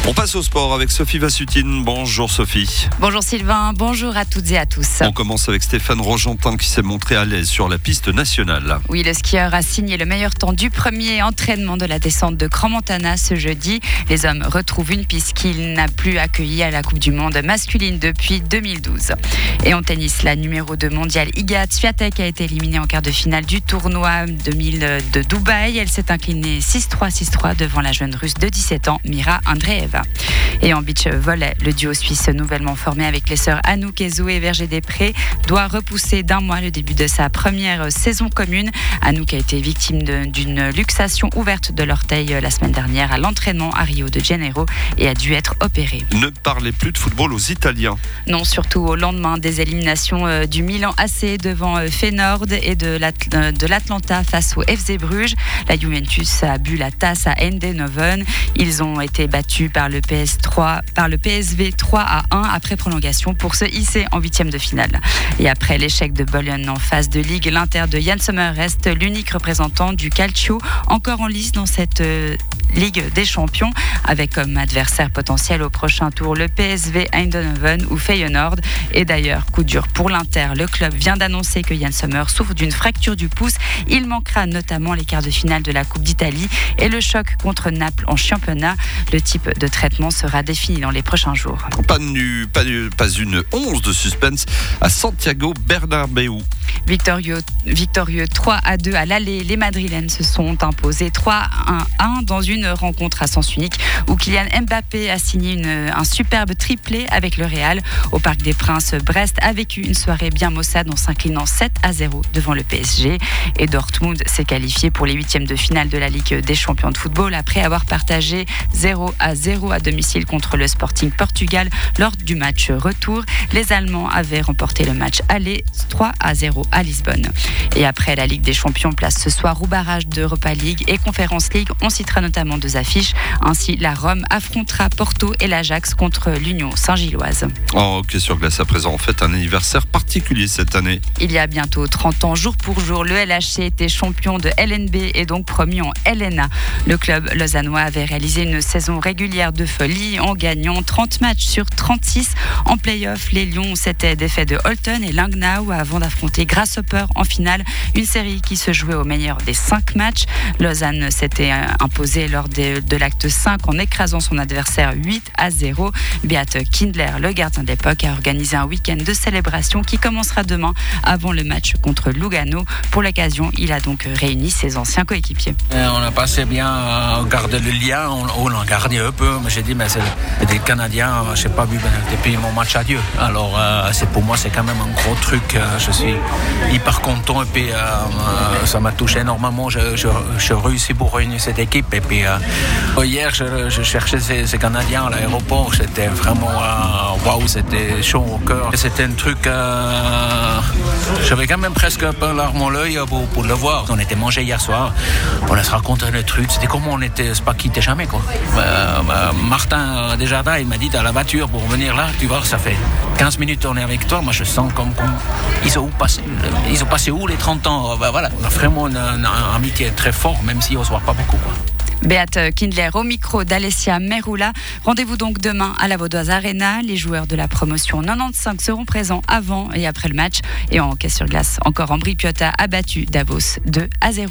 On passe au sport avec Sophie Vassutine. Bonjour Sophie. Bonjour Sylvain, bonjour à toutes et à tous. On commence avec Stéphane Rogentin qui s'est montré à l'aise sur la piste nationale. Oui, le skieur a signé le meilleur temps du premier entraînement de la descente de Crans-Montana ce jeudi. Les hommes retrouvent une piste qu'il n'a plus accueillie à la Coupe du Monde masculine depuis 2012. Et en tennis, la numéro 2 mondiale Iga Swiatek a été éliminée en quart de finale du tournoi 2000 de Dubaï. Elle s'est inclinée 6-3, 6-3 devant la jeune russe de 17 ans, Mira Andreeva. Et en beach volley, le duo suisse nouvellement formé avec les sœurs Anouk et Zoé Verger-Després doit repousser d'un mois le début de sa première saison commune. Anouk a été victime d'une luxation ouverte de l'orteil la semaine dernière à l'entraînement à Rio de Janeiro et a dû être opérée. Ne parlez plus de football aux Italiens. Non, surtout au lendemain des éliminations du Milan AC devant Feyenoord et de l'Atlanta face au FC Bruges. La Juventus a bu la tasse à Eindhoven. Ils ont été battus par le PSV 3-1 après prolongation pour se hisser en huitième de finale. Et après l'échec de Bologne en phase de Ligue, l'Inter de Jan Sommer reste l'unique représentant du Calcio encore en lice dans cette Ligue des Champions, avec comme adversaire potentiel au prochain tour le PSV Eindhoven ou Feyenoord. Et d'ailleurs, coup dur pour l'Inter, le club vient d'annoncer que Jan Sommer souffre d'une fracture du pouce. Il manquera notamment les quarts de finale de la Coupe d'Italie et le choc contre Naples en championnat. Le type de traitement sera défini dans les prochains jours. Pas une once de suspense à Santiago Bernabéu. Victorieux 3-2 à l'aller, les Madrilènes se sont imposés 3-1 dans une rencontre à sens unique où Kylian Mbappé a signé un superbe triplé avec le Real. Au Parc des Princes, Brest a vécu une soirée bien maussade en s'inclinant 7-0 devant le PSG. Et Dortmund s'est qualifié pour les huitièmes de finale de la Ligue des Champions de football après avoir partagé 0-0 à domicile contre le Sporting Portugal lors du match retour. Les Allemands avaient remporté le match aller 3-0 à Lisbonne. Et après la Ligue des Champions, place ce soir au barrage d'Europa League et Conference League. On citera notamment deux affiches. Ainsi, la Rome affrontera Porto et l'Ajax contre l'Union Saint-Gilloise. En hockey sur glace à présent, on fête un anniversaire particulier cette année. Il y a bientôt 30 ans, jour pour jour, le LHC était champion de LNB et donc promu en LNA. Le club lausannois avait réalisé une saison régulière de folie en gagnant 30 matchs sur 36. En play-off, les Lions s'étaient défaits de Holton et Langnau avant d'affronter Grasshopper en finale. Une série qui se jouait au meilleur des 5 matchs. Lausanne s'était imposée lors de l'acte 5 en écrasant son adversaire 8-0. Beat Kindler, le gardien de l'époque, a organisé un week-end de célébration qui commencera demain avant le match contre Lugano. Pour l'occasion, il a donc réuni ses anciens coéquipiers. On a passé bien à garder le lien, on l'a gardé un peu, mais j'ai dit, mais c'est des Canadiens, je n'ai pas vu depuis mon match adieu. Alors, pour moi, c'est quand même un gros truc. Je suis hyper content et puis ça m'a touché énormément. Je réussis pour réunir cette équipe. Et puis, hier, je cherchais ces Canadiens à l'aéroport. C'était vraiment, waouh, c'était chaud au cœur. C'était un truc, j'avais quand même presque un peu larme à l'œil pour le voir. On était mangé hier soir, on se racontait le truc. C'était comme on était, c'est pas quitté jamais, quoi. Martin Desjardins, il m'a dit, dans la voiture pour venir là, tu vois, ça fait 15 minutes on est avec toi. Moi, je sens comme ils ont passé où les 30 ans. Voilà, on a vraiment une amitié très forte, même si on se voit pas beaucoup, quoi. Beat Kindler au micro d'Alessia Merula. Rendez-vous donc demain à la Vaudoise Arena. Les joueurs de la promotion 95 seront présents avant et après le match. Et en hockey sur glace, encore Ambri Piotta a battu Davos 2-0.